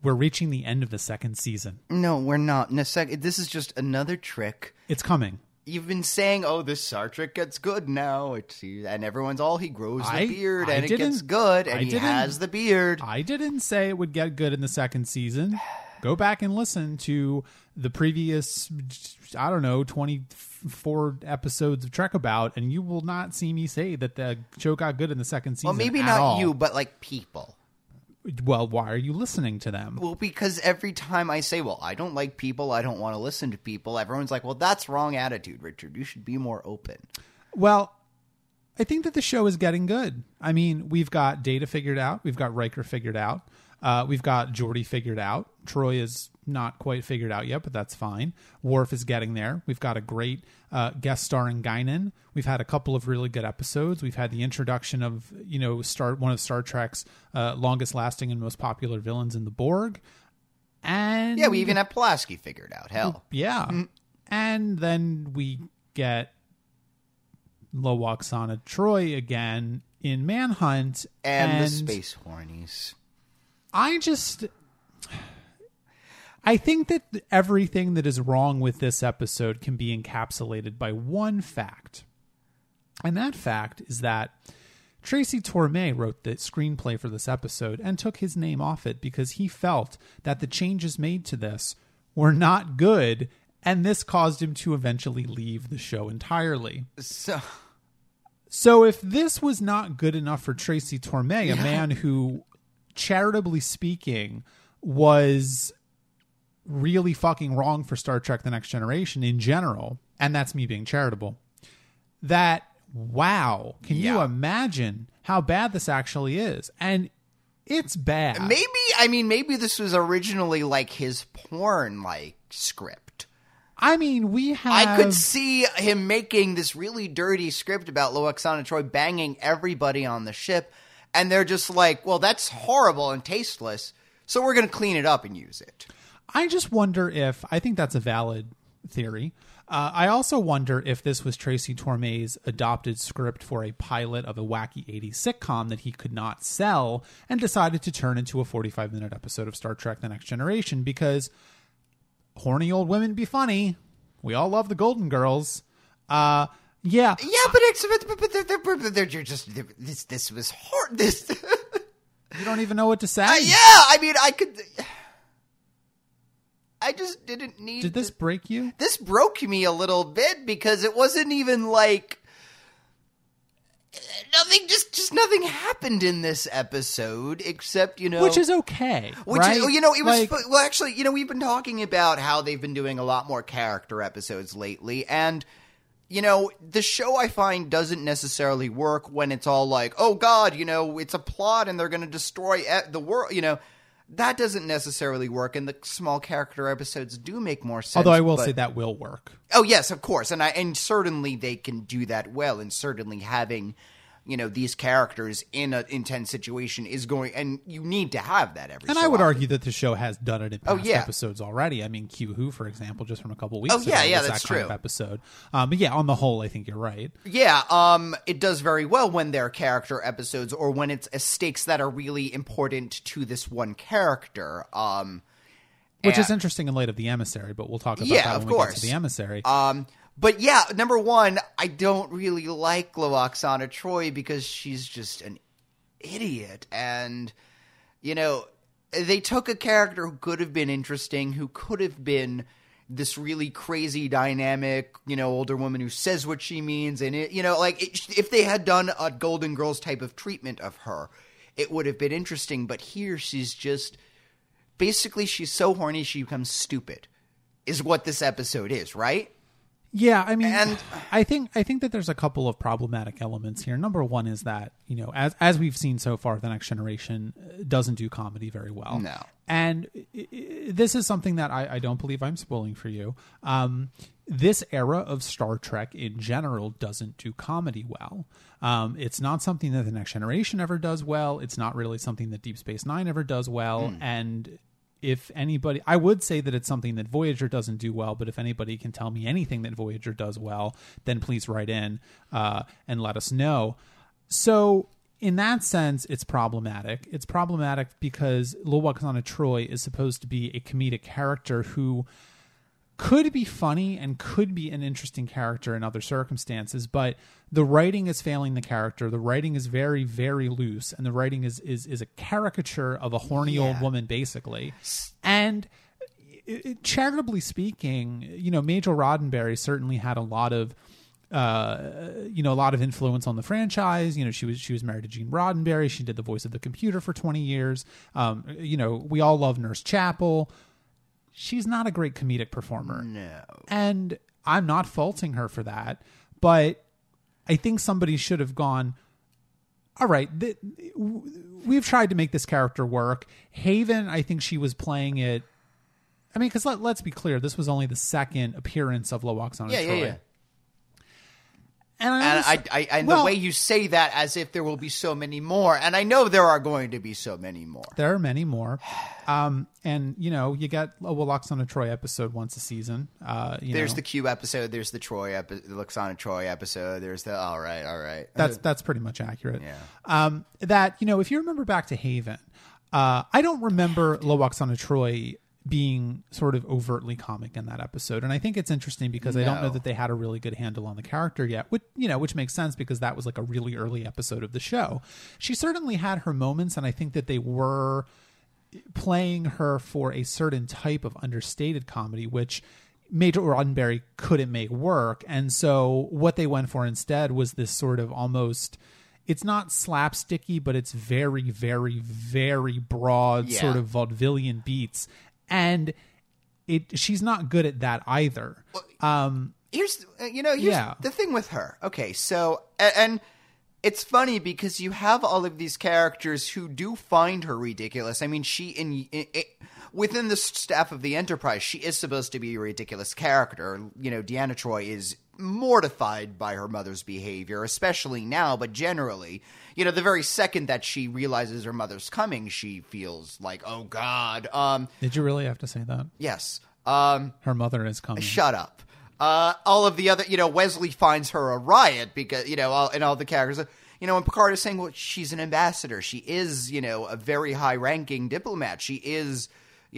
we're reaching the end of the second season. No, we're not. This is just another trick. It's coming. You've been saying, "Oh, this Star Trek gets good now," and everyone's all he grows the beard, and it gets good, and he has the beard. I didn't say it would get good in the second season. Go back and listen to the previous, 24 episodes of Trek About, and you will not see me say that the show got good in the second season. Well, maybe at not all. you, but like people. Well, why are you listening to them? Well, because every time I say, well, I don't like people, I don't want to listen to people, everyone's like, well, that's wrong attitude, Richard. You should be more open. Well, I think that the show is getting good. I mean, we've got Data figured out. We've got Riker figured out. We've got Geordi figured out. Troy is not quite figured out yet, but that's fine. Worf is getting there. We've got a great guest starring Guinan. We've had a couple of really good episodes. We've had the introduction of, one of Star Trek's longest lasting and most popular villains in the Borg. And yeah, we even have Pulaski figured out. Hell. Yeah. Mm-hmm. And then we get Lwaxana Troi again in Manhunt. And the Space Hornies. I think that everything that is wrong with this episode can be encapsulated by one fact. And that fact is that Tracy Torme wrote the screenplay for this episode and took his name off it because he felt that the changes made to this were not good, and this caused him to eventually leave the show entirely. So if this was not good enough for Tracy Torme, a man who, charitably speaking, was really fucking wrong for Star Trek The Next Generation in general, and that's me being charitable, that, wow, can you imagine how bad this actually is? And it's bad. Maybe this was originally like his porn script. I mean, I could see him making this really dirty script about Lwaxana Troi banging everybody on the ship, and they're just like, well, that's horrible and tasteless, so we're going to clean it up and use it. I just wonder I think that's a valid theory. I also wonder if this was Tracy Torme's adopted script for a pilot of a wacky 80s sitcom that he could not sell and decided to turn into a 45-minute episode of Star Trek The Next Generation because horny old women be funny. We all love the Golden Girls. Yeah. Yeah, but they're just, this was hard. You don't even know what to say? I just didn't need Did this break you? This broke me a little bit because it wasn't even like nothing happened in this episode except, which is okay. Right? We've been talking about how they've been doing a lot more character episodes lately, and the show I find doesn't necessarily work when it's all like, oh God, it's a plot and they're going to destroy the world, That doesn't necessarily work, and the small character episodes do make more sense. Although I will say that will work. Oh yes, of course, and certainly they can do that well, and certainly having these characters in an intense situation is going, and you need to have that every. And so I would often. argue that the show has done it in past episodes already. I mean, Q Who, for example, just from a couple weeks ago, was that's that true. Kind of episode. But yeah, on the whole, I think you're right. Yeah, it does very well when they're character episodes or when it's stakes that are really important to this one character. Which is interesting in light of The Emissary, but we'll talk about that when we get to The Emissary. But yeah, number one, I don't really like Lwaxana Troi because she's just an idiot. And, they took a character who could have been interesting, who could have been this really crazy, dynamic, older woman who says what she means. And, if they had done a Golden Girls type of treatment of her, it would have been interesting. But here she's just, basically she's so horny she becomes stupid, is what this episode is, right? Yeah, I mean, and I think that there's a couple of problematic elements here. Number one is that, as we've seen so far, The Next Generation doesn't do comedy very well. No. And this is something that I don't believe I'm spoiling for you. This era of Star Trek in general doesn't do comedy well. It's not something that The Next Generation ever does well. It's not really something that Deep Space Nine ever does well. And if anybody, I would say that it's something that Voyager doesn't do well, but if anybody can tell me anything that Voyager does well, then please write in and let us know. So in that sense, it's problematic. It's problematic because Lwaxana Troi is supposed to be a comedic character who could be funny and could be an interesting character in other circumstances, but the writing is failing the character. The writing is very, very loose, and the writing is a caricature of a horny old woman, basically. And charitably speaking, Majel Roddenberry certainly had a lot of influence on the franchise. She was married to Gene Roddenberry. She did the voice of the computer for 20 years. We all love Nurse Chapel. She's not a great comedic performer. No. And I'm not faulting her for that, but I think somebody should have gone, all right, we've tried to make this character work. Haven, I think she was playing it. I mean, because let's be clear, this was only the second appearance of Lwaxana Troi. Yeah. And the way you say that as if there will be so many more, and I know there are going to be so many more. There are many more. And, you get a Lwaxana Troi episode once a season. There's the Q episode. There's the Lwaxana Troi episode. There's the, all right. That's pretty much accurate. Yeah. If you remember back to Haven, I don't remember Lwaxana Troi being sort of overtly comic in that episode. And I think it's interesting because I don't know that they had a really good handle on the character yet, which makes sense because that was like a really early episode of the show. She certainly had her moments, and I think that they were playing her for a certain type of understated comedy, which Majel Roddenberry couldn't make work. And so what they went for instead was this sort of almost, it's not slapsticky, but it's very, very, very broad sort of vaudevillian beats. And she's not good at that either. Here's the thing with her. Okay, so and it's funny because you have all of these characters who do find her ridiculous. I mean, within the staff of the Enterprise, she is supposed to be a ridiculous character. Deanna Troi is mortified by her mother's behavior, especially now, but generally, the very second that she realizes her mother's coming, she feels like, oh God. Did you really have to say that? Yes. Her mother is coming. Shut up. All of the other, Wesley finds her a riot because, and all the characters, and Picard is saying, well, she's an ambassador. She is, a very high ranking diplomat. She is,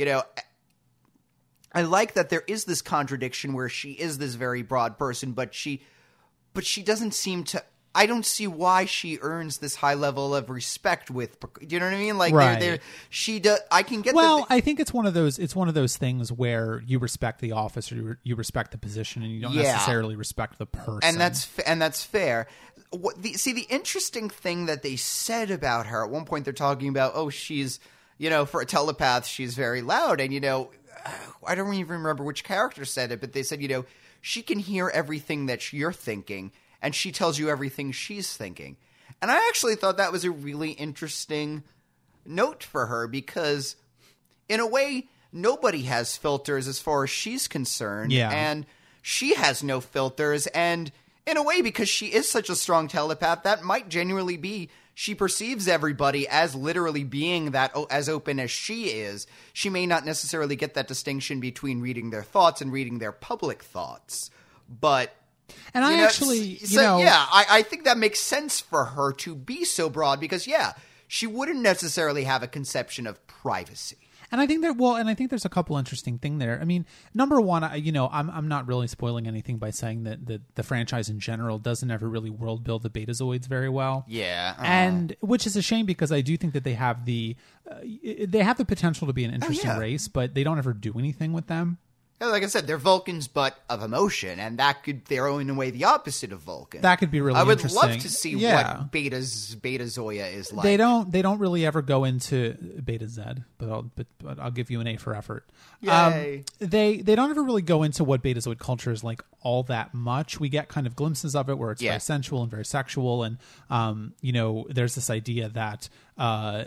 I like that there is this contradiction where she is this very broad person, but she doesn't seem to. I don't see why she earns this high level of respect with. Do you know what I mean? Like, right. She does. I can get. Well, I think it's one of those. It's one of those things where you respect the office or you respect the position, and you don't necessarily respect the person. And that's fair. The interesting thing that they said about her at one point, they're talking about, oh, she's, for a telepath, she's very loud, and I don't even remember which character said it, but they said, she can hear everything that you're thinking, and she tells you everything she's thinking. And I actually thought that was a really interesting note for her because, in a way, nobody has filters as far as she's concerned. Yeah. And she has no filters. And in a way, because she is such a strong telepath, that might genuinely be she perceives everybody as literally being that as open as she is. She may not necessarily get that distinction between reading their thoughts and reading their public thoughts. But... And I actually, I think that makes sense for her to be so broad because, she wouldn't necessarily have a conception of privacy. And I think there's a couple interesting things there. I mean, number one, I'm not really spoiling anything by saying that the franchise in general doesn't ever really world build the Betazoids very well. Yeah. And which is a shame because I do think that they have the potential to be an interesting race, but they don't ever do anything with them. Like I said, they're Vulcans, but of emotion, and they're in a way the opposite of Vulcan. That could be really interesting. I would love to see what Betazoia is like. They don't really ever go into Beta Z, but I'll give you an A for effort. Yay. They don't ever really go into what Betazoid culture is like all that much. We get kind of glimpses of it where it's very sensual and very sexual, and there's this idea that a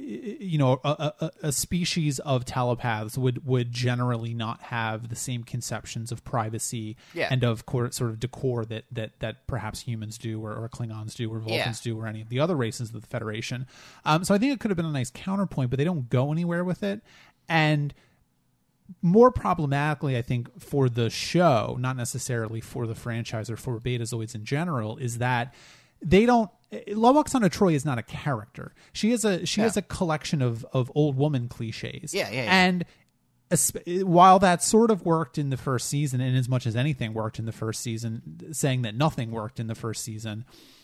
species of telepaths would generally not have the same conceptions of privacy and of sort of decor that perhaps humans do or Klingons do or Vulcans do or any of the other races of the Federation. So I think it could have been a nice counterpoint, but they don't go anywhere with it. And more problematically, I think, for the show, not necessarily for the franchise or for Betazoids in general, is that they don't Lwaxana Troi is not a character. She is a collection of old woman cliches. Yeah. And while that sort of worked in the first season, and as much as anything worked in the first season, saying that nothing worked in the first season,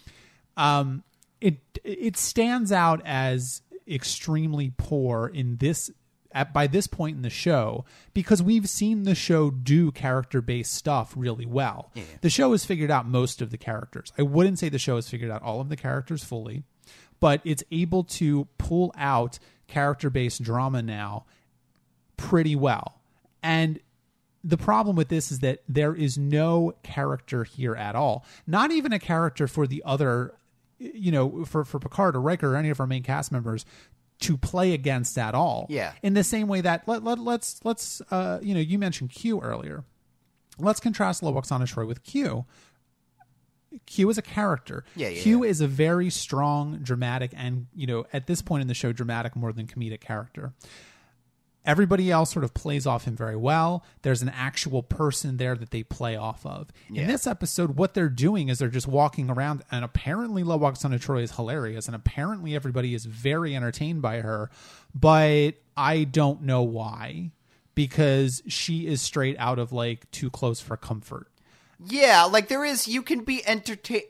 it stands out as extremely poor in this by this point in the show, because we've seen the show do character-based stuff really well. Yeah. The show has figured out most of the characters. I wouldn't say the show has figured out all of the characters fully, but it's able to pull out character-based drama now pretty well. And the problem with this is that there is no character here at all. Not even a character for the other, for Picard or Riker or any of our main cast members to play against at all. Yeah. In the same way that let's you mentioned Q earlier. Let's contrast Lwaxana Troi with Q. Q is a character. Q is a very strong, dramatic, and at this point in the show, dramatic more than comedic character. Everybody else sort of plays off him very well. There's an actual person there that they play off of. Yeah. In this episode, what they're doing is they're just walking around, and apparently Lwaxana Troi is hilarious, and apparently everybody is very entertained by her, but I don't know why, because she is straight out of like Too Close for Comfort. Yeah, like you can be entertained,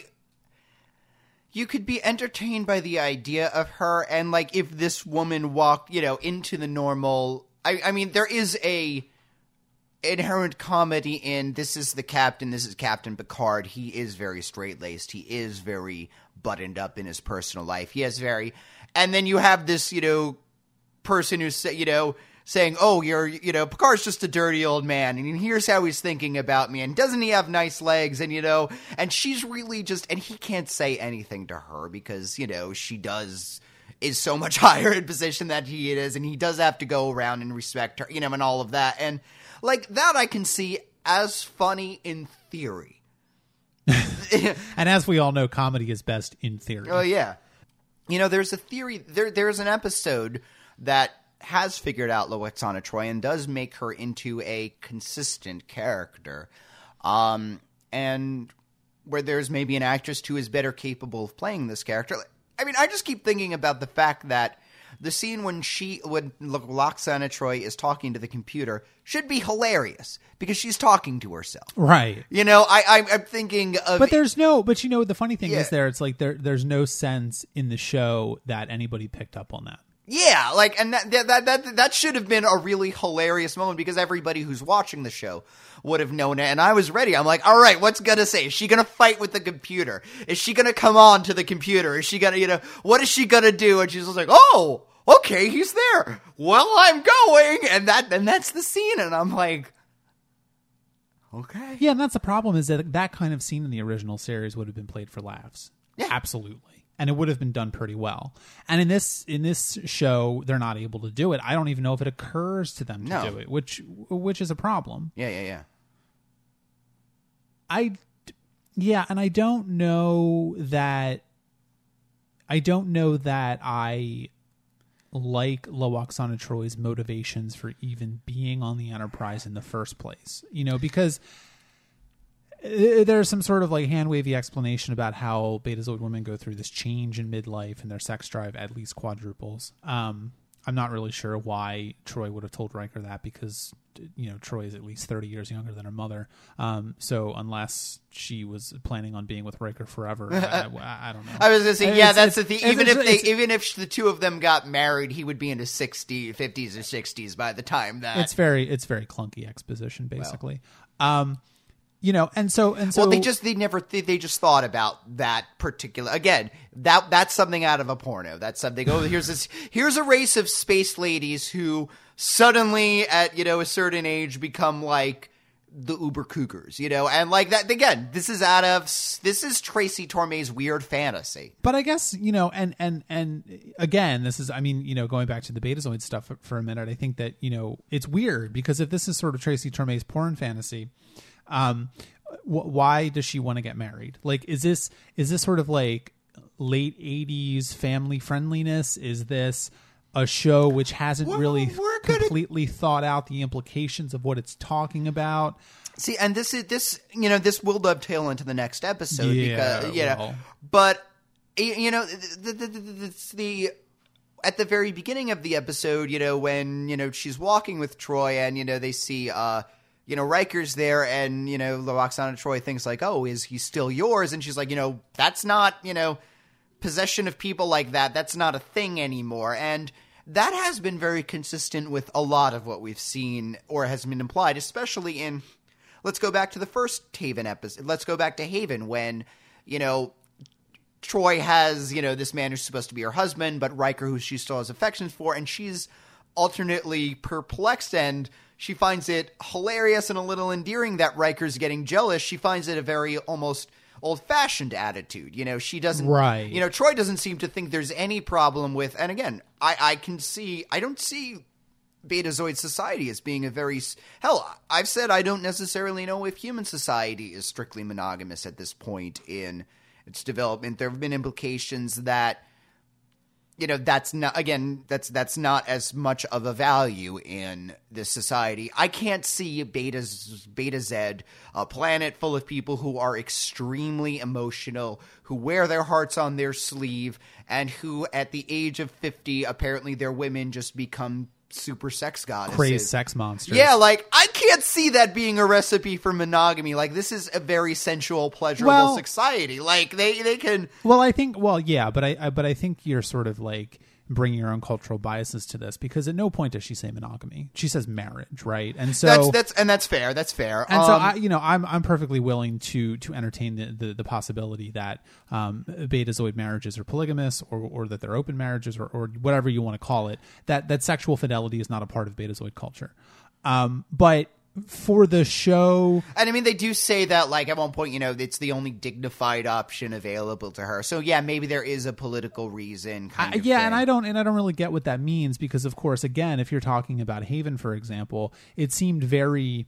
you could be entertained by the idea of her, and like if this woman walked, into the normal. I mean, there is a inherent comedy in this is the captain, this is Captain Picard. He is very straight laced. He is very buttoned up in his personal life. He has and then you have this, person who's, saying, oh, Picard's just a dirty old man, and here's how he's thinking about me, and doesn't he have nice legs, and, and she's really and he can't say anything to her because, she is so much higher in position than he is, and he does have to go around and respect her, and all of that, and, like, that I can see as funny in theory. And as we all know, comedy is best in theory. Oh, yeah. There's a theory, there's an episode that has figured out Lwaxana Troi and does make her into a consistent character. And where there's maybe an actress who is better capable of playing this character. I mean, I just keep thinking about the fact that the scene when Lwaxana Troi is talking to the computer should be hilarious because she's talking to herself. Right. I'm thinking of... But the funny thing is it's like there's no sense in the show that anybody picked up on that. Yeah, like, and that should have been a really hilarious moment because everybody who's watching the show would have known it. And I was ready. I'm like, all right, what's gonna say? Is she gonna fight with the computer? Is she gonna come on to the computer? Is she gonna, what is she gonna do? And she's just like, oh, okay, he's there. Well, I'm going, and that's the scene. And I'm like, okay. Yeah, and that's the problem is that kind of scene in the original series would have been played for laughs. Yeah, absolutely. And it would have been done pretty well. And in this show, they're not able to do it. I don't even know if it occurs to them to do it, which is a problem. Yeah. And I don't know that I like Lwaxana Troi's motivations for even being on the Enterprise in the first place. Because there's some sort of like hand-wavy explanation about how Betazoid women go through this change in midlife and their sex drive at least quadruples. I'm not really sure why Troi would have told Riker that because, Troi is at least 30 years younger than her mother. So unless she was planning on being with Riker forever, I don't know. I was going to say, that's the thing. Even if the two of them got married, he would be in his 50s or 60s by the time that... It's very clunky exposition, basically. Well. And so well, they just thought about that particular, again, that's something out of a porno. That's something, here's a race of space ladies who suddenly at, a certain age become like the uber cougars, and like that, again, this is Tracy Torme's weird fantasy. But I guess, and again, this is, going back to the Betazoid stuff for a minute, I think that, it's weird because if this is sort of Tracy Torme's porn fantasy, why does she want to get married? Like, is this sort of like late 80s family friendliness? Is this a show which hasn't really completely thought out the implications of what it's talking about? See, and this will dovetail into the next episode because, but you know, the at the very beginning of the episode, you know, when, you know, she's walking with Troy and, you know, they see, you know, Riker's there and, you know, Lwaxana Troi thinks like, oh, is he still yours? And she's like, you know, that's not, you know, possession of people like that. That's not a thing anymore. And that has been very consistent with a lot of what we've seen or has been implied, especially in, let's go back to the first Haven episode. Let's go back to Haven when, you know, Troi has, you know, this man who's supposed to be her husband, but Riker, who she still has affections for, and she's alternately perplexed, and she finds it hilarious and a little endearing that Riker's getting jealous. She finds it a very almost old-fashioned attitude. You know, she doesn't... Right. You know, Troi doesn't seem to think there's any problem with... And again, I don't see Betazoid society as being a very... Hell, I've said I don't necessarily know if human society is strictly monogamous at this point in its development. There have been implications that, you know, that's not, again, that's not as much of a value in this society. I can't see Beta Z, a planet full of people who are extremely emotional, who wear their hearts on their sleeve, and who at the age of 50, apparently their women just become super sex goddesses. Crazed sex monsters. Yeah, like, I can't see that being a recipe for monogamy. Like, this is a very sensual, pleasurable society. Like, they can... Well, I think... Well, yeah, but I think you're sort of, like, bringing your own cultural biases to this, because at no point does she say monogamy. She says marriage, right? And so... That's fair. That's fair. And so, I'm perfectly willing to entertain the possibility that Betazoid marriages are polygamous, or that they're open marriages, or whatever you want to call it, that sexual fidelity is not a part of Betazoid culture. But for the show... And I mean, they do say that, like, at one point, you know, it's the only dignified option available to her. So, yeah, maybe there is a political reason kind of yeah, thing. and I don't really get what that means, because, of course, again, if you're talking about Haven, for example, it seemed very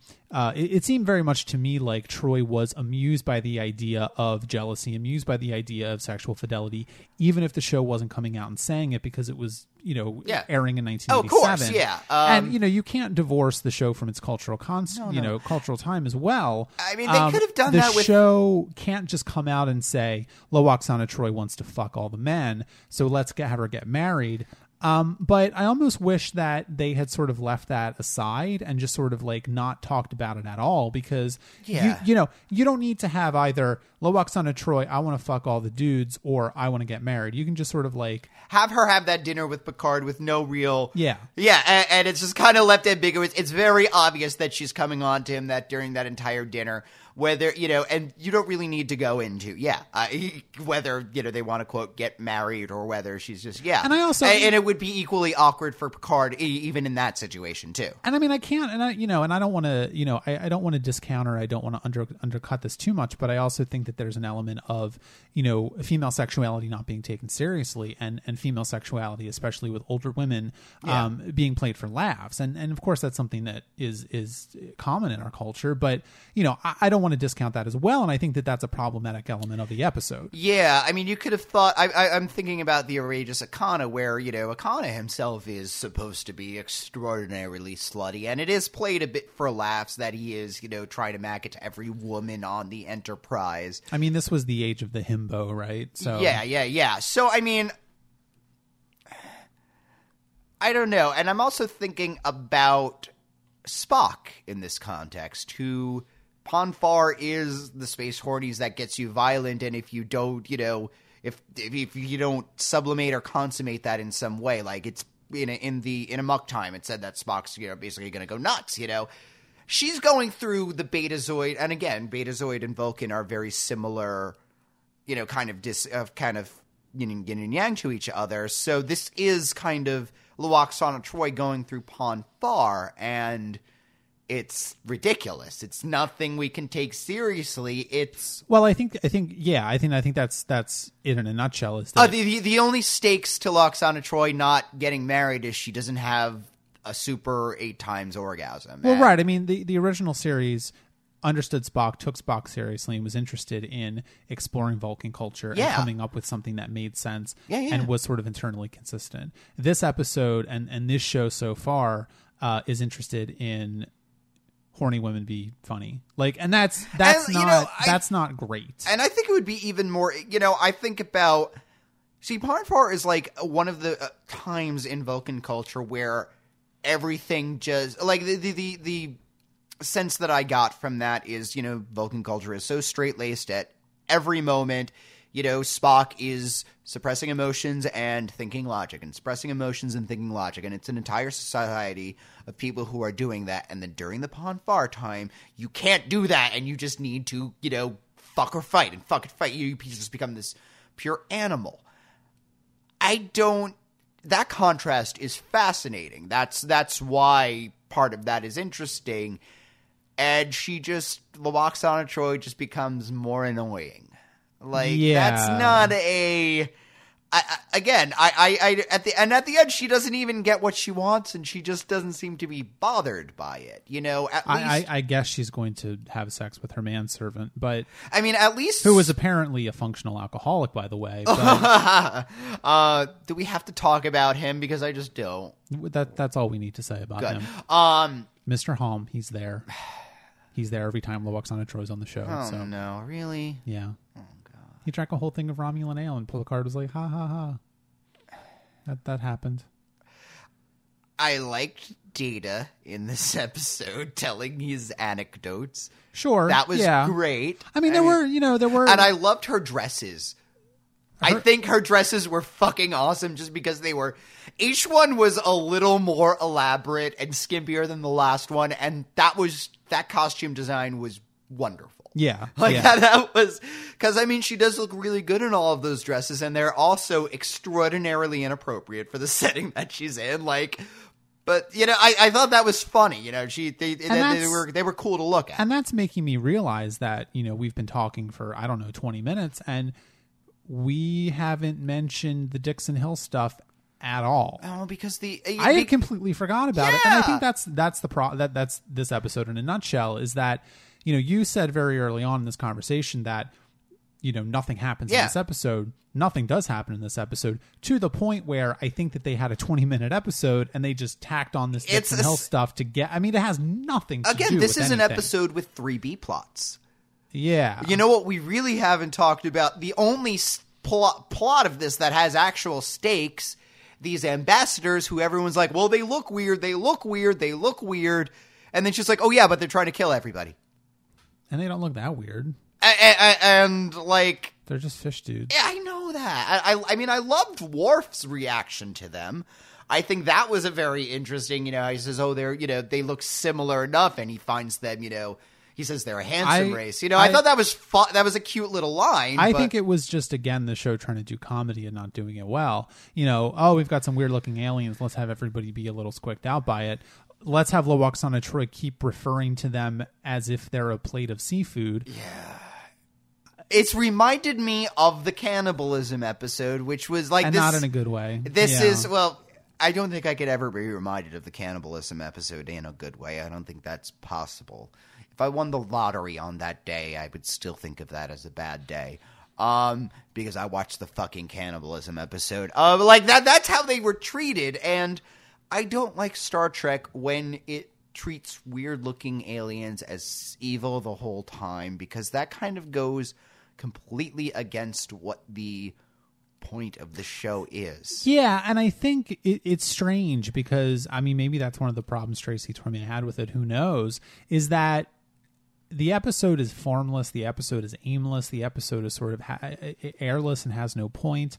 much to me like Troi was amused by the idea of jealousy, amused by the idea of sexual fidelity, even if the show wasn't coming out and saying it, because it was, you know, airing in 1987. Oh, of course, yeah. And, you know, you can't divorce the show from its cultural cultural time as well. I mean, they could have done that with... The show can't just come out and say, Lwaxana Troi wants to fuck all the men, so let's have her get married. But I almost wish that they had sort of left that aside and just sort of like not talked about it at all, because you know, you don't need to have either Lwaxana Troi, I want to fuck all the dudes, or I want to get married. You can just sort of like have her have that dinner with Picard with no real... Yeah, and it's just kind of left ambiguous. It's very obvious that she's coming on to him that during that entire dinner, whether, you know, and you don't really need to go into, whether, you know, they want to, quote, get married, or whether she's just, And I also... And it would be equally awkward for Picard, even in that situation, too. And I mean, I can't, and I don't want to, you know, I don't want to discount, or I don't want to undercut this too much, but I also think that there's an element of, you know, female sexuality not being taken seriously, and female sexuality, especially with older women, being played for laughs. And of course, that's something that is common in our culture, but, you know, I don't want to discount that as well, and I think that that's a problematic element of the episode. Yeah, I mean, you could have thought... I'm thinking about the outrageous Akana, where, you know, Akana himself is supposed to be extraordinarily slutty, and it is played a bit for laughs that he is, you know, trying to mack it to every woman on the Enterprise. I mean, this was the age of the himbo, right? So Yeah. So, I mean... I don't know, and I'm also thinking about Spock in this context, who... Ponfar is the space hornies that gets you violent, and if you don't, you know, if you don't sublimate or consummate that in some way, like it's in a Muck time, it said that Spock's, you know, basically going to go nuts, you know. She's going through the Betazoid, and again, Betazoid and Vulcan are very similar, you know, kind of yin and yang to each other. So this is kind of Lwaxana Troi going through Ponfar, and it's ridiculous. It's nothing we can take seriously. It's... Well, I think that's it in a nutshell. Is that the only stakes to Lwaxana Troi not getting married is she doesn't have a super 8 times orgasm. Well, right. I mean, the original series understood Spock, took Spock seriously, and was interested in exploring Vulcan culture and coming up with something that made sense and was sort of internally consistent. This episode and this show so far is interested in horny women be funny, like, and that's not great. And I think it would be even more, you know, I think about See, Ponfar is like one of the times in Vulcan culture where everything just like the sense that I got from that is, you know, Vulcan culture is so straight-laced at every moment. You know, Spock is suppressing emotions and thinking logic, and suppressing emotions and thinking logic, and it's an entire society of people who are doing that. And then during the Ponfar time, you can't do that, and you just need to, you know, fuck or fight, and fuck and fight. You just become this pure animal. That contrast is fascinating. That's why part of that is interesting. And Lwaxana Troi just becomes more annoying. Like, that's not at the end, she doesn't even get what she wants, and she just doesn't seem to be bothered by it. You know, at least I guess she's going to have sex with her manservant, but I mean, at least who was apparently a functional alcoholic, by the way. But, do we have to talk about him? Because I just don't. That's all we need to say about him. Mr. Halm, he's there. He's there every time Lwaxana Troi's on the show. Oh so. no, really? Yeah. Oh god. He drank a whole thing of Romulan ale, and Picard was like, "Ha ha ha." That happened. I liked Data in this episode telling his anecdotes. Sure, that was great. I mean, there were, and I loved her dresses. I think her dresses were fucking awesome just because each one was a little more elaborate and skimpier than the last one, and that costume design was wonderful. Yeah. That was, because I mean, she does look really good in all of those dresses, and they're also extraordinarily inappropriate for the setting that she's in. But you know, I thought that was funny. You know, they were cool to look at, and that's making me realize that, you know, we've been talking for 20 minutes, and we haven't mentioned the Dixon Hill stuff at all. Oh, because I had completely forgot about it, and I think that's that's this episode in a nutshell. Is that, you know, you said very early on in this conversation that, you know, nothing happens in this episode. Nothing does happen in this episode, to the point where I think that they had a 20-minute episode and they just tacked on this Dixon Hill stuff to get. I mean, it has nothing to do with anything. Again, this is an episode with 3 B plots. Yeah. You know what we really haven't talked about? The only plot of this that has actual stakes, these ambassadors who everyone's like, well, they look weird. And then she's like, oh, yeah, but they're trying to kill everybody. And they don't look that weird. And like... They're just fish dudes. Yeah, I know that. I mean, I loved Worf's reaction to them. I think that was a very interesting, you know, he says, oh, they're, you know, they look similar enough, and he finds them, you know, he says they're a handsome race. You know, I thought that was fun. That was a cute little line. I think it was just, again, the show trying to do comedy and not doing it well. You know, oh, we've got some weird-looking aliens. Let's have everybody be a little squicked out by it. Let's have Lwaxana Troi keep referring to them as if they're a plate of seafood. Yeah. It's reminded me of the cannibalism episode, which was like and this, not in a good way. This is, well, I don't think I could ever be reminded of the cannibalism episode in a good way. I don't think that's possible. If I won the lottery on that day, I would still think of that as a bad day. Because I watched the fucking cannibalism episode. Like that's how they were treated, and I don't like Star Trek when it treats weird-looking aliens as evil the whole time, because that kind of goes completely against what the point of the show is. Yeah, and I think it's strange because, I mean, maybe that's one of the problems Tracy Torme had with it, who knows, is that the episode is formless, the episode is aimless, the episode is sort of airless and has no point.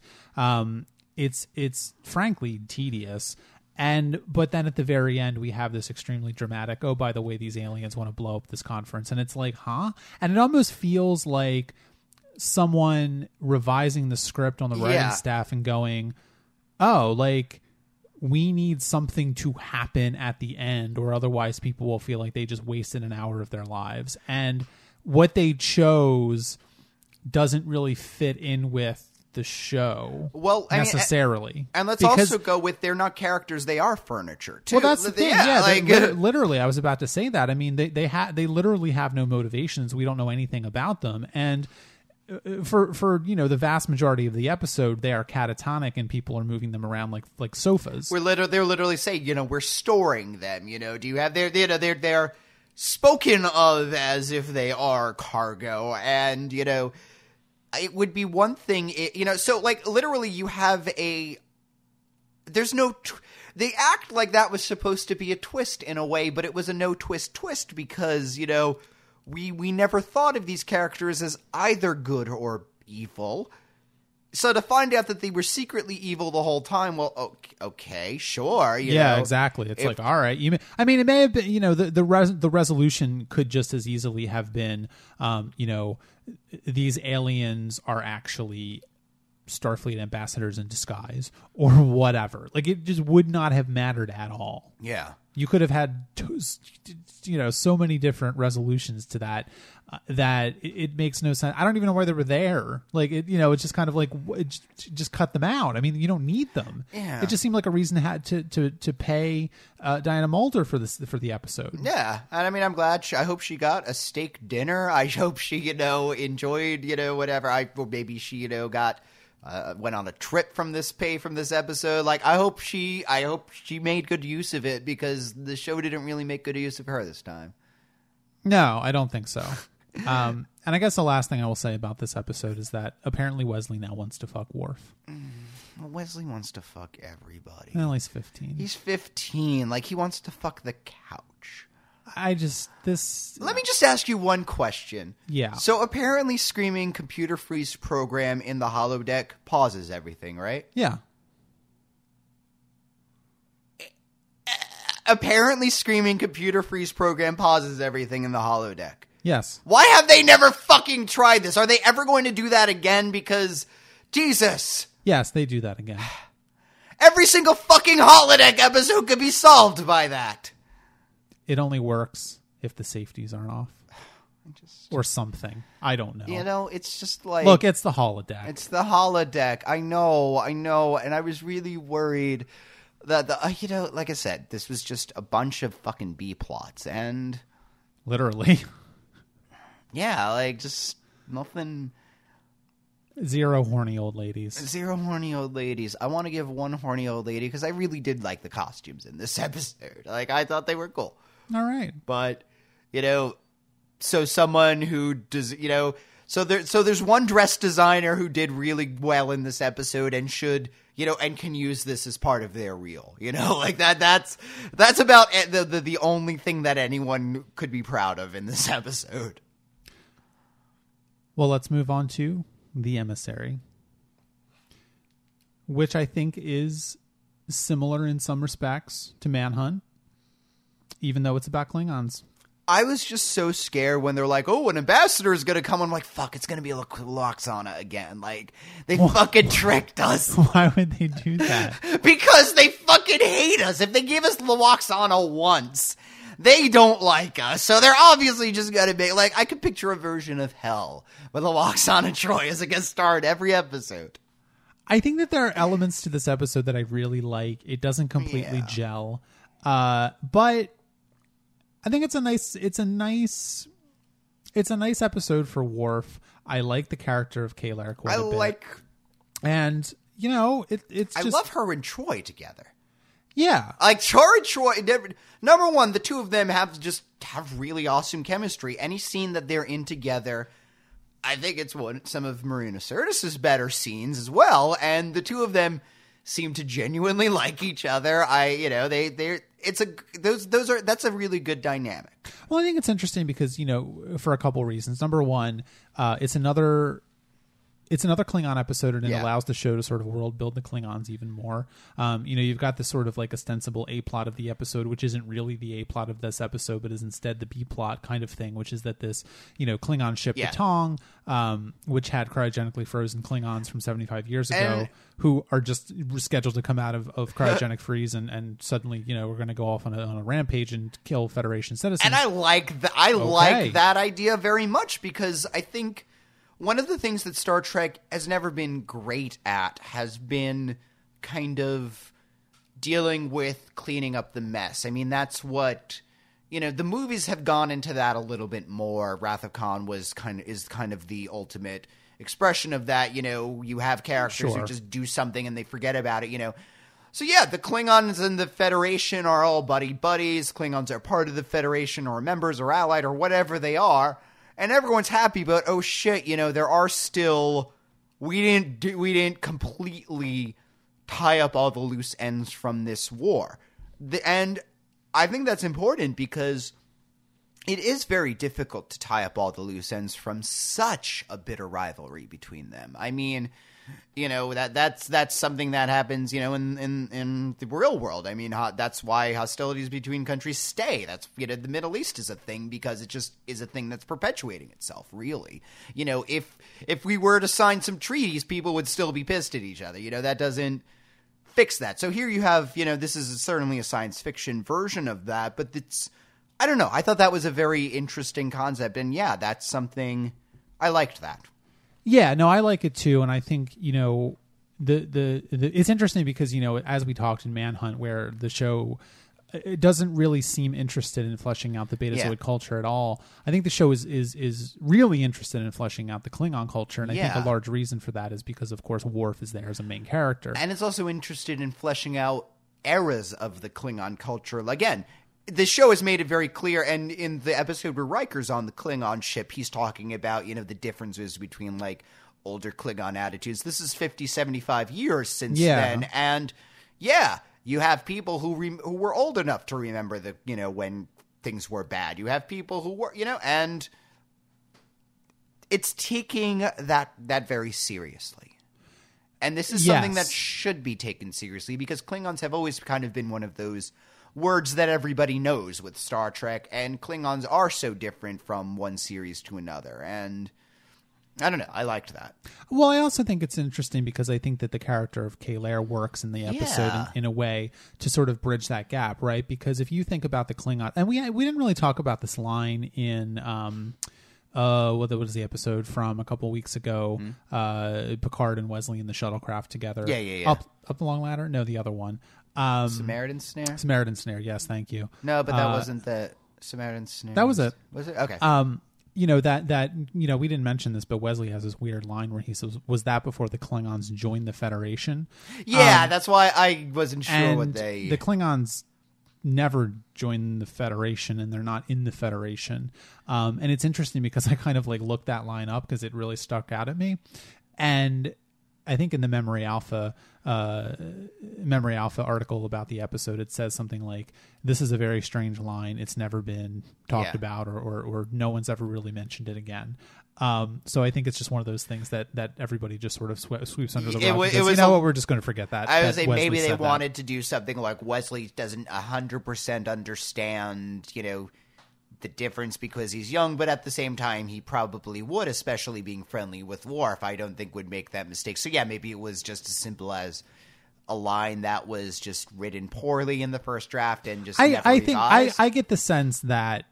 It's frankly tedious. But then at the very end, we have this extremely dramatic, oh, by the way, these aliens want to blow up this conference. And it's like, huh? And it almost feels like someone revising the script on the writing staff and going, oh, like, we need something to happen at the end, or otherwise people will feel like they just wasted an hour of their lives. And what they chose doesn't really fit in with the show necessarily. And let's also go with, they're not characters, they are furniture too. Well, that's the thing. Yeah, literally, I was about to say that. I mean, they literally have no motivations. We don't know anything about them. And for you know, the vast majority of the episode, they are catatonic and people are moving them around like sofas. They're literally saying, you know, we're storing them. You know, do you have they're spoken of as if they are cargo, and you know, it would be one thing, so like literally you have there's no, they act like that was supposed to be a twist in a way, but it was a no twist because, we never thought of these characters as either good or evil. So to find out that they were secretly evil the whole time, well, okay, sure. Yeah, exactly. It's like, all right. It may have been, the resolution could just as easily have been, these aliens are actually Starfleet ambassadors in disguise or whatever. Like, it just would not have mattered at all. Yeah. You could have had, so many different resolutions to that, that it makes no sense. I don't even know why they were there. Like, it's just kind of like, just cut them out. I mean, you don't need them. Yeah. It just seemed like a reason to pay Diana Muldaur for the episode. Yeah. And I mean, I'm glad. I hope she got a steak dinner. I hope she, enjoyed, whatever. Maybe she, got... went on a trip from this episode. Like, I hope she made good use of it, because the show didn't really make good use of her this time. No, I don't think so. And I guess the last thing I will say about this episode is that apparently Wesley now wants to fuck Worf. Well, Wesley wants to fuck everybody. Well, he's 15. He's 15. Like, he wants to fuck the couch. Let me just ask you one question. Yeah. So apparently Screaming Computer Freeze program in the holodeck pauses everything, right? Yeah. Apparently Screaming Computer Freeze program pauses everything in the holodeck. Yes. Why have they never fucking tried this? Are they ever going to do that again? Because, Jesus. Yes, they do that again. Every single fucking holodeck episode could be solved by that. It only works if the safeties aren't off. Or something. I don't know. It's just like... Look, it's the holodeck. It's the holodeck. I know. And I was really worried that, like I said, this was just a bunch of fucking B-plots. And... Literally. Yeah, like, just nothing... Zero horny old ladies. Zero horny old ladies. I want to give one horny old lady, because I really did like the costumes in this episode. Like, I thought they were cool. All right. But, so someone who does, so there's one dress designer who did really well in this episode and should, and can use this as part of their reel, like that's about the only thing that anyone could be proud of in this episode. Well, let's move on to The Emissary, which I think is similar in some respects to Manhunt, even though it's about Klingons. I was just so scared when they're like, oh, an ambassador is going to come. I'm like, fuck, it's going to be Lwaxana again. Like, they fucking tricked us. Why would they do that? Because they fucking hate us. If they give us Lwaxana once, they don't like us. So they're obviously just going to be like, I could picture a version of Hell with Lwaxana Troi as a guest star in every episode. I think that there are elements to this episode that I really like. It doesn't completely gel. But I think it's a nice episode for Worf. I like the character of K'Ehleyr quite a bit. And it's I just, love her and Troi together. Yeah. Like, her and Troi, number one, the two of them have really awesome chemistry. Any scene that they're in together, I think it's some of Marina Sirtis's better scenes as well. And the two of them seem to genuinely like each other. That's a really good dynamic. Well, I think it's interesting because, for a couple reasons. Number one, it's another Klingon episode, and it allows the show to sort of world build the Klingons even more. You've got this sort of like ostensible A plot of the episode, which isn't really the A plot of this episode, but is instead the B plot kind of thing, which is that this, Klingon ship, the Tong, which had cryogenically frozen Klingons from 75 years ago, who are just scheduled to come out of cryogenic freeze, and suddenly, we're going to go off on a rampage and kill Federation citizens. And I like that idea very much, because I think one of the things that Star Trek has never been great at has been kind of dealing with cleaning up the mess. I mean, that's what, the movies have gone into that a little bit more. Wrath of Khan is kind of the ultimate expression of that. You have characters who just do something and they forget about it, So yeah, the Klingons and the Federation are all buddies. Klingons are part of the Federation or members or allied or whatever they are. and everyone's happy, but oh shit, there are still we didn't completely tie up all the loose ends from this war. And I think that's important because it is very difficult to tie up all the loose ends from such a bitter rivalry between them. I mean, that's something that happens, in the real world. I mean, that's why hostilities between countries stay. That's, the Middle East is a thing because it just is a thing that's perpetuating itself, really. If we were to sign some treaties, people would still be pissed at each other. That doesn't fix that. So here you have, this is certainly a science fiction version of that, but I don't know. I thought that was a very interesting concept. And yeah, that's something I liked that. Yeah, no, I like it too. And I think, it's interesting because, as we talked in Manhunt, where the show it doesn't really seem interested in fleshing out the Betazoid culture at all. I think the show is really interested in fleshing out the Klingon culture, and I think a large reason for that is because, of course, Worf is there as a main character. And it's also interested in fleshing out eras of the Klingon culture. Again, the show has made it very clear, and in the episode where Riker's on the Klingon ship, he's talking about, the differences between, older Klingon attitudes. This is 50, 75 years since then, and you have people who were old enough to remember when things were bad. You have people who were, and it's taking that very seriously. And this is something that should be taken seriously because Klingons have always kind of been one of those words that everybody knows with Star Trek, and Klingons are so different from one series to another. And I don't know. I liked that. Well, I also think it's interesting because I think that the character of K'Ehleyr works in the episode in a way to sort of bridge that gap, right? Because if you think about the Klingon, and we didn't really talk about this line in what was the episode from a couple weeks ago? Picard and Wesley in the shuttlecraft together. Yeah. Up the long ladder? No, the other one. Samaritan Snare. Samaritan Snare. Yes, thank you. No, but that wasn't the Samaritan Snare. That was it. Was it? Okay. We didn't mention this, but Wesley has this weird line where he says, was that before the Klingons joined the Federation? Yeah, that's why I wasn't sure what they... The Klingons never joined the Federation, and they're not in the Federation. And it's interesting because I kind of looked that line up because it really stuck out at me. And I think in the Memory Alpha article about the episode, it says something like, this is a very strange line. It's never been talked about or no one's ever really mentioned it again. So I think it's just one of those things that everybody just sort of sweeps under the rug. We're just going to forget that. I would say maybe they wanted to do something like Wesley doesn't 100% understand, the difference because he's young, but at the same time, he probably would, especially being friendly with Worf. I don't think would make that mistake. So yeah, maybe it was just as simple as a line that was just written poorly in the first draft and just never revised. I get the sense that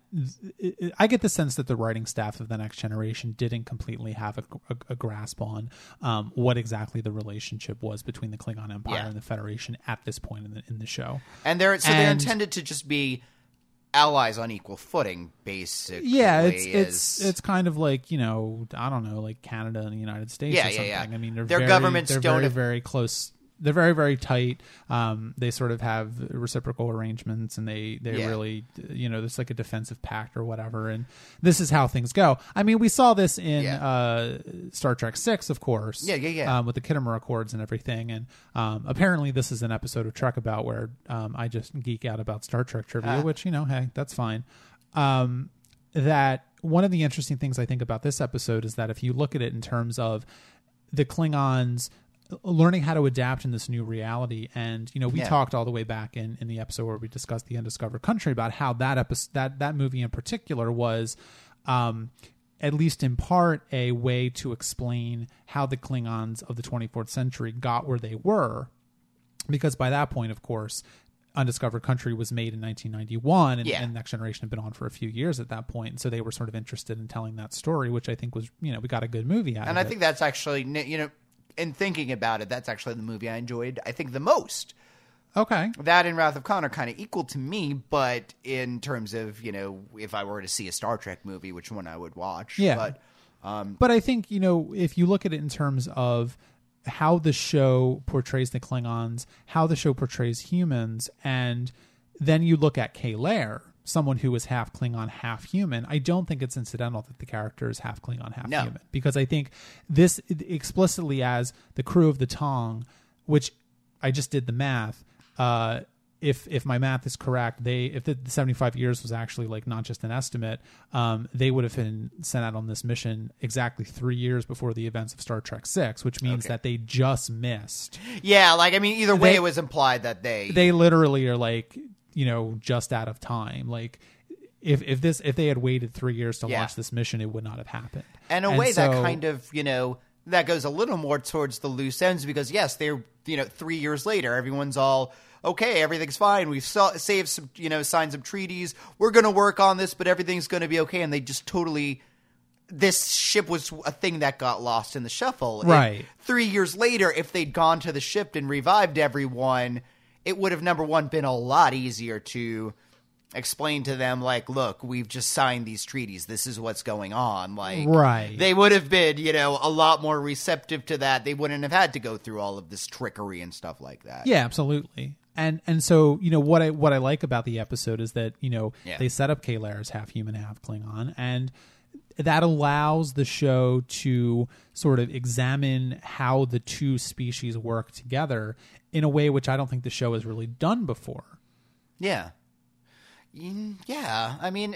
the writing staff of The Next Generation didn't completely have a grasp on what exactly the relationship was between the Klingon Empire and the Federation at this point in the show. And they're intended to just be allies on equal footing, basically. Yeah, it's kind of like, I don't know, like Canada and the United States or something. I mean, their governments don't very close. They're very, very tight. They sort of have reciprocal arrangements, and they really, there's like a defensive pact or whatever. And this is how things go. I mean, we saw this in Star Trek VI, of course. With the Khitomer Accords and everything. And apparently this is an episode of Trek About where I just geek out about Star Trek trivia, which, hey, that's fine. That one of the interesting things I think about this episode is that if you look at it in terms of the Klingons learning how to adapt in this new reality, and we talked all the way back in the episode where we discussed The Undiscovered Country about how that movie in particular was at least in part a way to explain how the Klingons of the 24th century got where they were, because by that point, of course, Undiscovered Country was made in 1991, and Next Generation had been on for a few years at that point, and so they were sort of interested in telling that story, which I think was, we got a good movie out of it. And I think that's actually, in thinking about it, that's actually the movie I enjoyed, I think, the most. Okay. That and Wrath of Khan are kind of equal to me, but in terms of, if I were to see a Star Trek movie, which one I would watch. Yeah. But I think, if you look at it in terms of how the show portrays the Klingons, how the show portrays humans, and then you look at K'Ehleyr someone who is half Klingon, half human, I don't think it's incidental that the character is half Klingon, half No. human. Because I think this explicitly as the crew of the Tong, which I just did the math, if my math is correct, if the 75 years was actually like not just an estimate, they would have been sent out on this mission exactly 3 years before the events of Star Trek VI, which means that they just missed. Yeah, like, I mean, either way, it was implied that they literally are like, just out of time. Like, if they had waited 3 years to launch this mission, it would not have happened. And in a way, that kind of, that goes a little more towards the loose ends because, yes, they're, 3 years later, everyone's all, okay, everything's fine. We've saved some, signed some treaties. We're going to work on this, but everything's going to be okay. And they just totally, this ship was a thing that got lost in the shuffle. Right. 3 years later, if they'd gone to the ship and revived everyone, it would have, number one, been a lot easier to explain to them, like, look, we've just signed these treaties. This is what's going on. Like, right. They would have been, a lot more receptive to that. They wouldn't have had to go through all of this trickery and stuff like that. Yeah, absolutely. And so, what I like about the episode is that, they set up K'Ehleyr as half human, half Klingon, and that allows the show to sort of examine how the two species work together in a way which I don't think the show has really done before. Yeah. Yeah. I mean,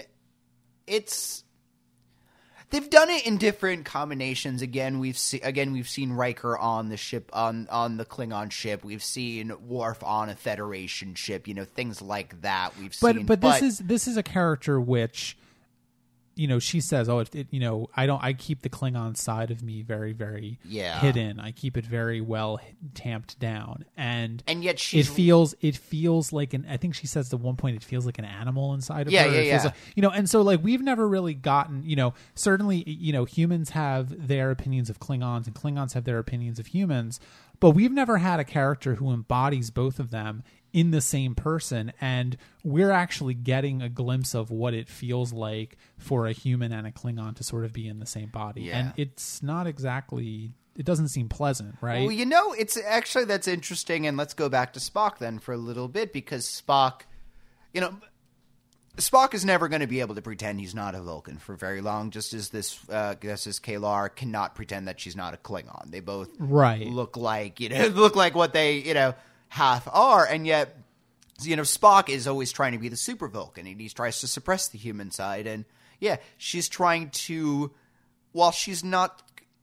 they've done it in different combinations. Again, we've seen Riker on the ship, on the Klingon ship. We've seen Worf on a Federation ship. Things like that. But this is a character which, she says, "Oh, I keep the Klingon side of me very, very hidden. I keep it very well tamped down." And yet it feels like I think she says at one point it feels like an animal inside of her. Yeah. Like, and so like we've never really gotten, certainly, humans have their opinions of Klingons and Klingons have their opinions of humans, but we've never had a character who embodies both of them in the same person, and we're actually getting a glimpse of what it feels like for a human and a Klingon to sort of be in the same body. And it's not exactly, it doesn't seem pleasant, right? Well, it's actually, that's interesting, and let's go back to Spock then for a little bit, because Spock is never going to be able to pretend he's not a Vulcan for very long, just as K'Ehleyr cannot pretend that she's not a Klingon. They both look like what they, half are, and yet, Spock is always trying to be the super Vulcan, and he tries to suppress the human side, and she's trying to, while she's not,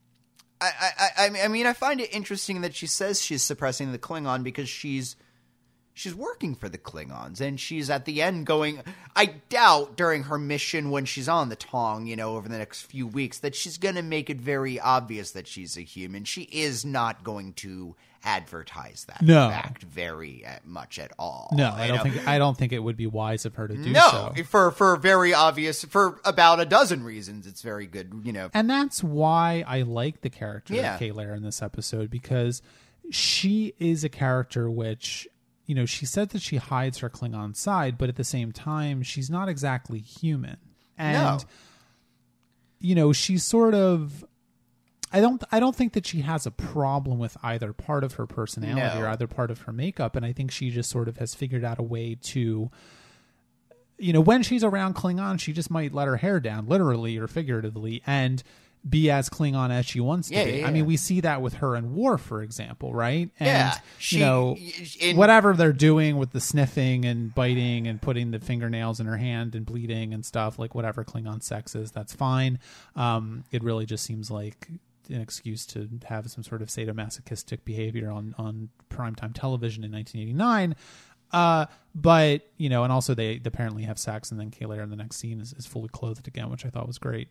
I mean, I find it interesting that she says she's suppressing the Klingon because she's working for the Klingons, and she's at the end going, I doubt during her mission when she's on the Tong, over the next few weeks, that she's going to make it very obvious that she's a human. She is not going to advertise that fact very much at all. No, I don't think it would be wise of her to do so. No, for very obvious, for about a dozen reasons, it's very good, And that's why I like the character of K'Ehleyr in this episode, because she is a character which, she said that she hides her Klingon side, but at the same time, she's not exactly human. And, she's sort of, I don't think that she has a problem with either part of her personality or either part of her makeup. And I think she just sort of has figured out a way to, when she's around Klingon, she just might let her hair down, literally or figuratively, and be as Klingon as she wants to be. I mean, we see that with her and Worf, for example, right? And, whatever they're doing with the sniffing and biting and putting the fingernails in her hand and bleeding and stuff, like whatever Klingon sex is, that's fine. It really just seems like an excuse to have some sort of sadomasochistic behavior on primetime television in 1989. But, and also they apparently have sex, and then K'Ehleyr in the next scene is fully clothed again, which I thought was great.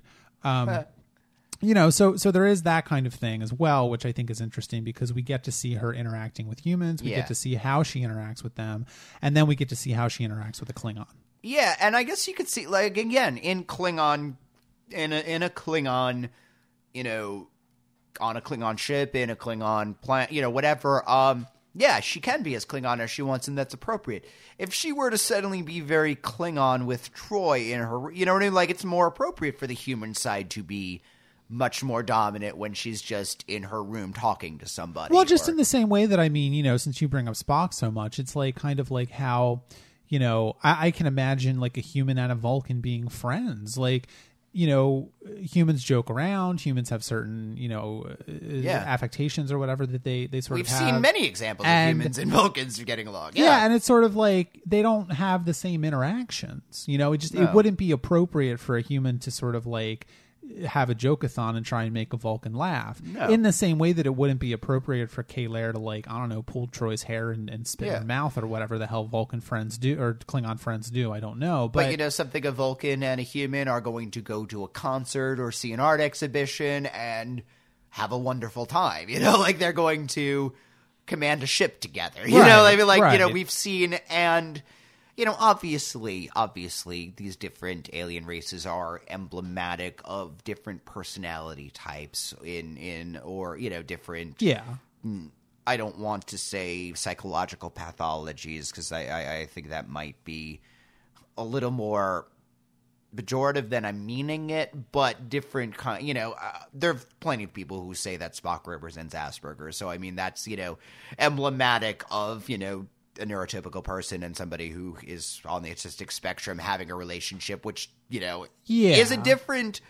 So there is that kind of thing as well, which I think is interesting because we get to see her interacting with humans. We get to see how she interacts with them. And then we get to see how she interacts with a Klingon. Yeah. And I guess you could see, like, again, in Klingon, in a Klingon, on a Klingon ship, in a Klingon planet, whatever. She can be as Klingon as she wants, and that's appropriate. If she were to suddenly be very Klingon with Troy in her, you know what I mean? Like, it's more appropriate for the human side to be much more dominant when she's just in her room talking to somebody. Well, just in the same way that, I mean, since you bring up Spock so much, it's like kind of like how, you know, I can imagine like a human and a Vulcan being friends. Like, you know, humans joke around. Humans have certain, you know, affectations or whatever that they sort We've of have. seen many examples of humans and Vulcans getting along. Yeah, and it's sort of like they don't have the same interactions. You know, it wouldn't be appropriate for a human to sort of like have a joke-a-thon and try and make a Vulcan laugh. No. In the same way that it wouldn't be appropriate for K'Ehleyr to, like, I don't know, pull Troy's hair and spit in her mouth or whatever the hell Vulcan friends do, or Klingon friends do. I don't know. But you know, something a Vulcan and a human are going to go to a concert or see an art exhibition and have a wonderful time. You know, like they're going to command a ship together. You know, I mean, like, you know, we've seen, and you know, obviously, these different alien races are emblematic of different personality types or, you know, different. Yeah. I don't want to say psychological pathologies because I think that might be a little more pejorative than I'm meaning it, but different kind. You know, there are plenty of people who say that Spock represents Asperger's. So I mean, that's, you know, emblematic of, you know, a neurotypical person and somebody who is on the autistic spectrum having a relationship, which, you know, is a different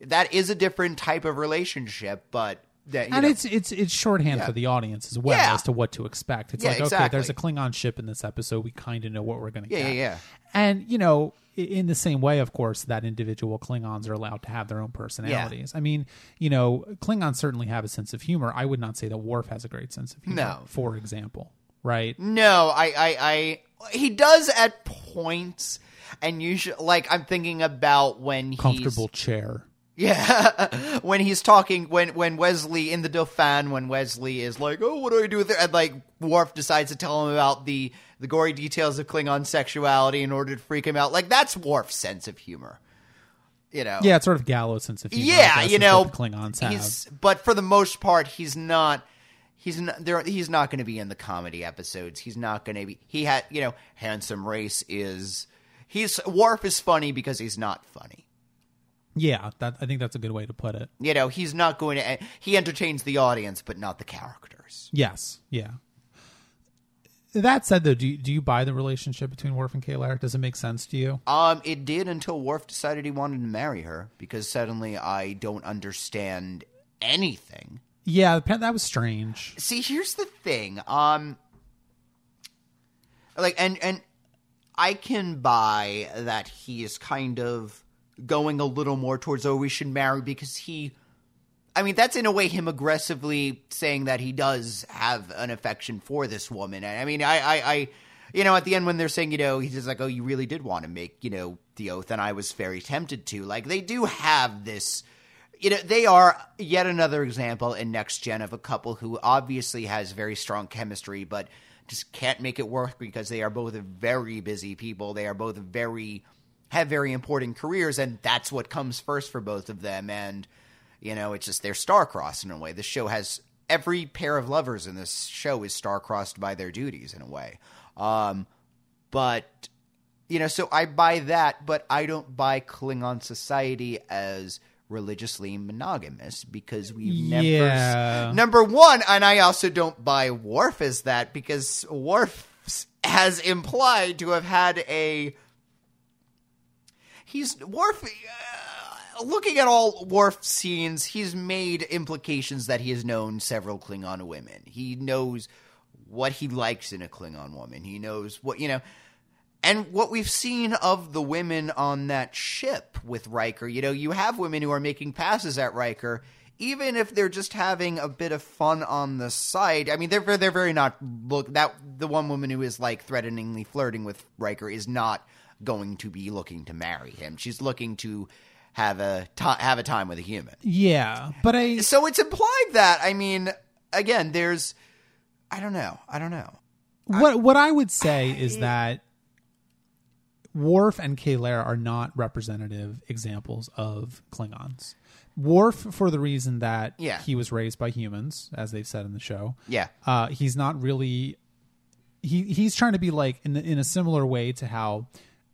type of relationship, but that, and it's shorthand for the audience as well as to what to expect. It's like, okay, there's a Klingon ship in this episode. We kind of know what we're going to get. Yeah. And, you know, in the same way, of course, that individual Klingons are allowed to have their own personalities. I mean, you know, Klingons certainly have a sense of humor. I would not say that Worf has a great sense of humor, for example. Right? No, he does at points, and usually, like, I'm thinking about when he's comfortable chair. Yeah, when he's talking, when Wesley in the Dauphin, when Wesley is like, "Oh, what do I do with it?" and like Worf decides to tell him about the gory details of Klingon sexuality in order to freak him out. Like, that's Worf's sense of humor. You know, it's sort of gallows sense of humor. Yeah, you know, the Klingons have. But for the most part, he's not going to be in the comedy episodes. He's not going to be. He had, you know, Handsome Race Worf is funny because he's not funny. Yeah, I think that's a good way to put it. You know, he's not going to. He entertains the audience, but not the characters. Yes, yeah. That said, though, do you buy the relationship between Worf and K'Ehleyr? Does it make sense to you? It did until Worf decided he wanted to marry her, because suddenly I don't understand anything. Yeah, that was strange. See, here's the thing. Like, and I can buy that he is kind of going a little more towards, oh, we should marry, because that's in a way him aggressively saying that he does have an affection for this woman. I mean, I you know, at the end when they're saying, you know, he's just like, oh, you really did want to make, you know, the oath, and I was very tempted to. Like, they do have this. You know, they are yet another example in Next Gen of a couple who obviously has very strong chemistry, but just can't make it work because they are both very busy people. They are both have very important careers, and that's what comes first for both of them. And, you know, it's just they're star-crossed in a way. This show has every pair of lovers in this show is star-crossed by their duties in a way. But, you know, so I buy that, but I don't buy Klingon society as religiously monogamous, because we've never number one, and I also don't buy Worf as that, because Worf has implied to have had looking at all Worf scenes, he's made implications that he has known several Klingon women. He knows what he likes in a Klingon woman. He knows what, you know. And what we've seen of the women on that ship with Riker, you know, you have women who are making passes at Riker, even if they're just having a bit of fun on the side. I mean, they're very not the one woman who is like threateningly flirting with Riker is not going to be looking to marry him. She's looking to have a time with a human. Yeah, but so it's implied that. I mean, again, I don't know. What I would say is that Worf and K'Ehleyr are not representative examples of Klingons. Worf, for the reason that he was raised by humans, as they've said in the show. Yeah. He's not really. He's trying to be like in a similar way to how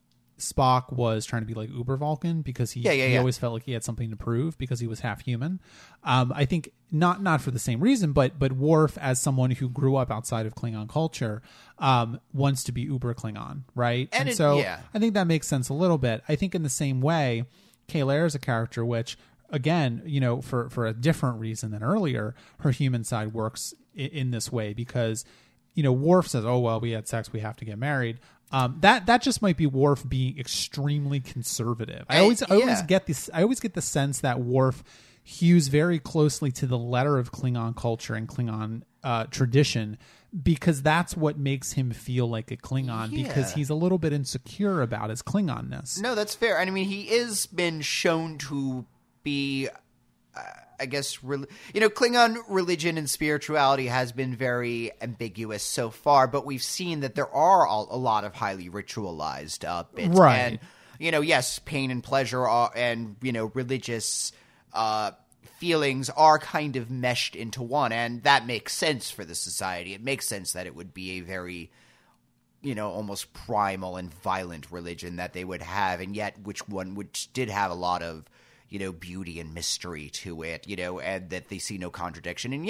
Spock was trying to be like Uber Vulcan because he always felt like he had something to prove because he was half human. I think not for the same reason, but Worf, as someone who grew up outside of Klingon culture, wants to be Uber Klingon, right? And I think that makes sense a little bit. I think in the same way, Kayla is a character which, again, for a different reason than earlier, her human side works in this way because, Worf says, "Oh well, we had sex, we have to get married." That just might be Worf being extremely conservative. I always get the sense that Worf hews very closely to the letter of Klingon culture and Klingon tradition because that's what makes him feel like a Klingon because he's a little bit insecure about his Klingonness. No, that's fair. I mean, he is been shown to be, I guess, Klingon religion and spirituality has been very ambiguous so far, but we've seen that there are a lot of highly ritualized bits. Right. And, yes, pain and pleasure and, religious feelings are kind of meshed into one, and that makes sense for the society. It makes sense that it would be a very, almost primal and violent religion that they would have, and yet which did have a lot of beauty and mystery to it, and that they see no contradiction. And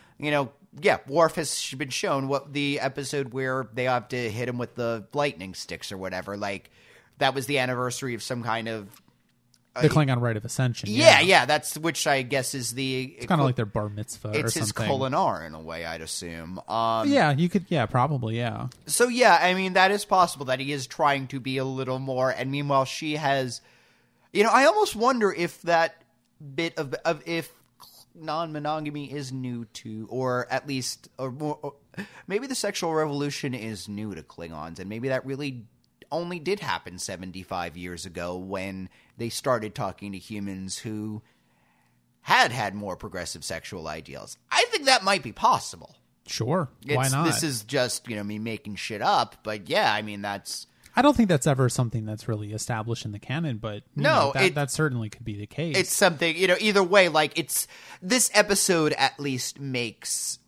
Worf has been shown what the episode where they have to hit him with the lightning sticks or whatever, like that was the anniversary of some kind of the Klingon rite of ascension. Yeah, that's which I guess is it's kind of like their bar mitzvah or something. It's his Kholinar in a way, I'd assume. Probably. So I mean, that is possible that he is trying to be a little more, and meanwhile she has, I almost wonder if that bit of if non-monogamy is new to, or at least, or maybe the sexual revolution is new to Klingons, and maybe that really only did happen 75 years ago when they started talking to humans who had more progressive sexual ideals. I think that might be possible. Sure. Why not? This is just, me making shit up, but I mean, that's... I don't think that's ever something that's really established in the canon, but that certainly could be the case. It's something, either way, like this episode at least makes,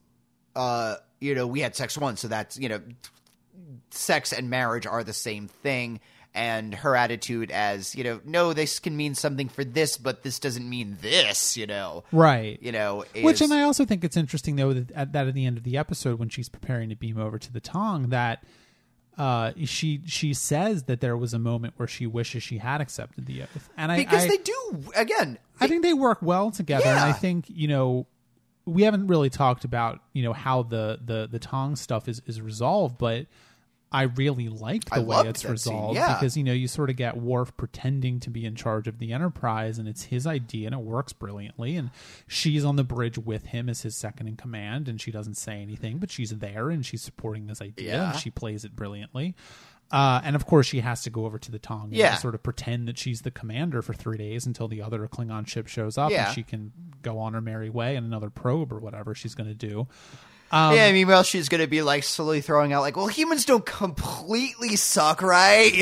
we had sex once, so that's, sex and marriage are the same thing. And her attitude as, no, this can mean something for this, but this doesn't mean this, Right. Which, and I also think it's interesting, though, that at the end of the episode, when she's preparing to beam over to the Tong, that she says that there was a moment where she wishes she had accepted the oath. And because they do, again. I think they work well together. Yeah. And I think, we haven't really talked about, how the Tong stuff is resolved, but I really like the way it's resolved because, you sort of get Worf pretending to be in charge of the Enterprise and it's his idea and it works brilliantly. And she's on the bridge with him as his second in command and she doesn't say anything, but she's there and she's supporting this idea and she plays it brilliantly. And of course she has to go over to the Tong and sort of pretend that she's the commander for 3 days until the other Klingon ship shows up and she can go on her merry way in another probe or whatever she's going to do. Meanwhile, she's going to be like slowly throwing out like, well, humans don't completely suck, right?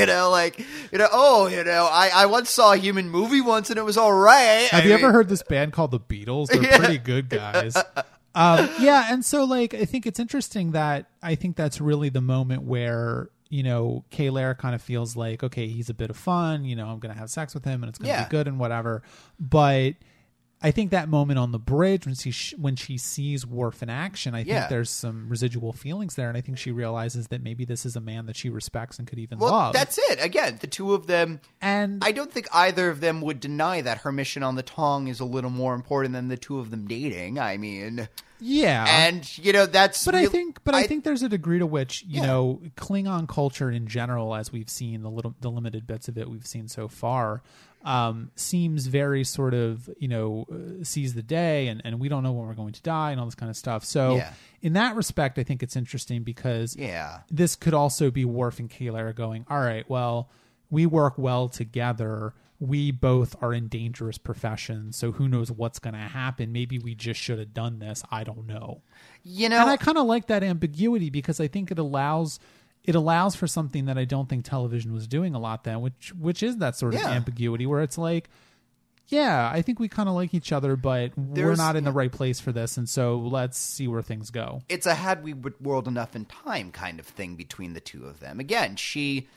I once saw a human movie once and it was all right. Have you ever heard this band called the Beatles? They're pretty good guys. And so I think it's interesting that I think that's really the moment where, Kayla kind of feels like, okay, he's a bit of fun, I'm going to have sex with him and it's going to be good and whatever. But I think that moment on the bridge when she sees Worf in action, I think there's some residual feelings there, and I think she realizes that maybe this is a man that she respects and could even love. That's it. Again, the two of them, and I don't think either of them would deny that her mission on the Tong is a little more important than the two of them dating. I mean, and that's. But I think there's a degree to which Klingon culture in general, as we've seen the limited bits of it we've seen so far. Seems very sort of, seize the day and we don't know when we're going to die and all this kind of stuff. So in that respect, I think it's interesting because this could also be Worf and Kayla going, all right, well, we work well together. We both are in dangerous professions. So who knows what's going to happen? Maybe we just should have done this. I don't know. And I kind of like that ambiguity because I think it allows for something that I don't think television was doing a lot then, which is that sort of ambiguity where it's like, I think we kind of like each other, but we're not in the right place for this, and so let's see where things go. It's a had we whirled enough in time kind of thing between the two of them. Again, she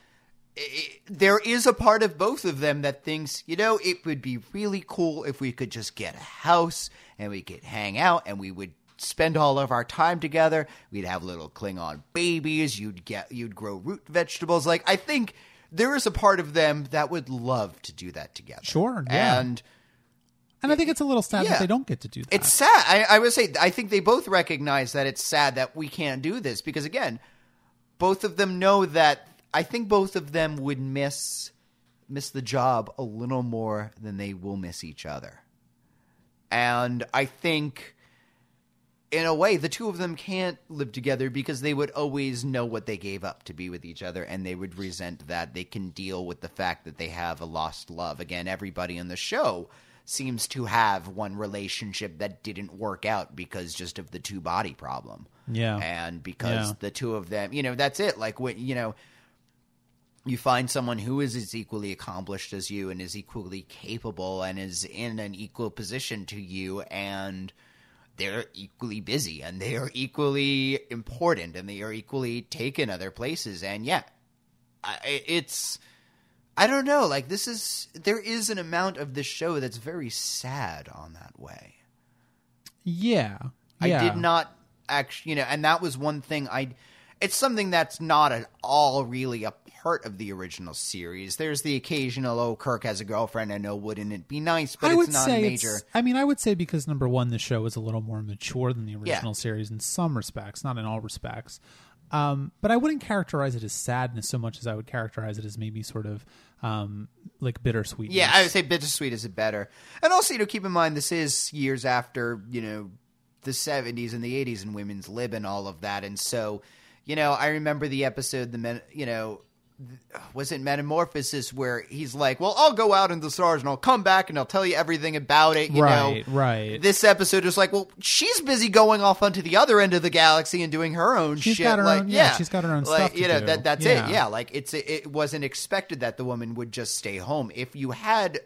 there is a part of both of them that thinks, it would be really cool if we could just get a house and we could hang out and we would spend all of our time together. We'd have little Klingon babies. You'd grow root vegetables. Like, I think there is a part of them that would love to do that together. Sure. Yeah. And I think it's a little sad that they don't get to do that. It's sad. I would say, I think they both recognize that it's sad that we can't do this because, again, both of them know that. I think both of them would miss the job a little more than they will miss each other. And I think, in a way, the two of them can't live together because they would always know what they gave up to be with each other, and they would resent that. They can deal with the fact that they have a lost love. Again, everybody in the show seems to have one relationship that didn't work out because just of the two-body problem. Yeah. And because the two of them, that's it. Like, when, you find someone who is as equally accomplished as you and is equally capable and is in an equal position to you, and they're equally busy and they are equally important and they are equally taken other places. And I don't know, like, there is an amount of this show that's very sad on that way. Yeah. I did not actually, and that was one thing it's something that's not at all really a part of the original series. There's the occasional, Kirk has a girlfriend, I know, wouldn't it be nice, but it's not major. I would say because, number one, the show is a little more mature than the original series in some respects, not in all respects. But I wouldn't characterize it as sadness so much as I would characterize it as maybe sort of like bittersweet. Yeah, I would say bittersweet is better. And also, keep in mind, this is years after, the 70s and the 80s and women's lib and all of that. And so, I remember the episode, was it Metamorphosis, where he's like, well, I'll go out in the stars and I'll come back and I'll tell you everything about it. Right. This episode is like, well, she's busy going off onto the other end of the galaxy and doing her own shit. She's got her own stuff to do. That's it. Yeah. Like, it wasn't expected that the woman would just stay home. If you had,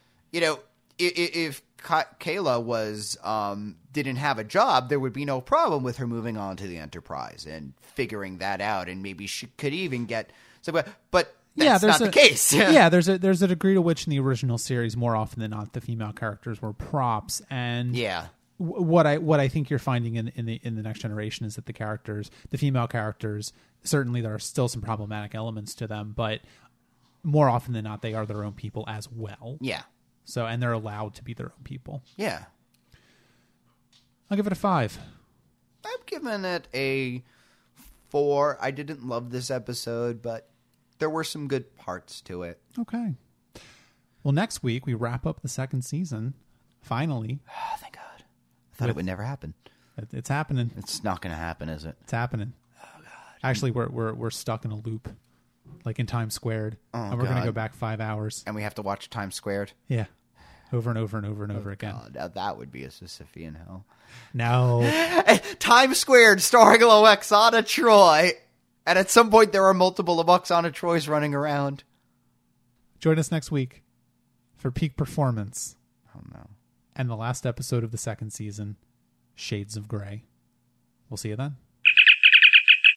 if Kayla was, didn't have a job, there would be no problem with her moving on to the Enterprise and figuring that out. And maybe she could even get, but that's not the case. There's a degree to which in the original series, more often than not, the female characters were props. And what I think you're finding in the Next Generation is that the female characters, certainly there are still some problematic elements to them, but more often than not, they are their own people as well. Yeah. So, and they're allowed to be their own people. Yeah. I'll give it a 5. I'm giving it a 4. I didn't love this episode, but there were some good parts to it. Okay. Well, next week we wrap up the second season. Finally. Oh, thank God. I thought it would never happen. It's happening. It's not going to happen, is it? It's happening. Oh, God. Actually, we're stuck in a loop, like in Times Squared, and we're going to go back 5 hours. And we have to watch Times Squared? Yeah. Over and over and over and over again. God, now that would be a Sisyphean hell. No. Times Squared starring Loxana Troi. And at some point there are multiple Loxana Trois running around. Join us next week for Peak Performance. Oh, no. And the last episode of the second season, Shades of Grey. We'll see you then.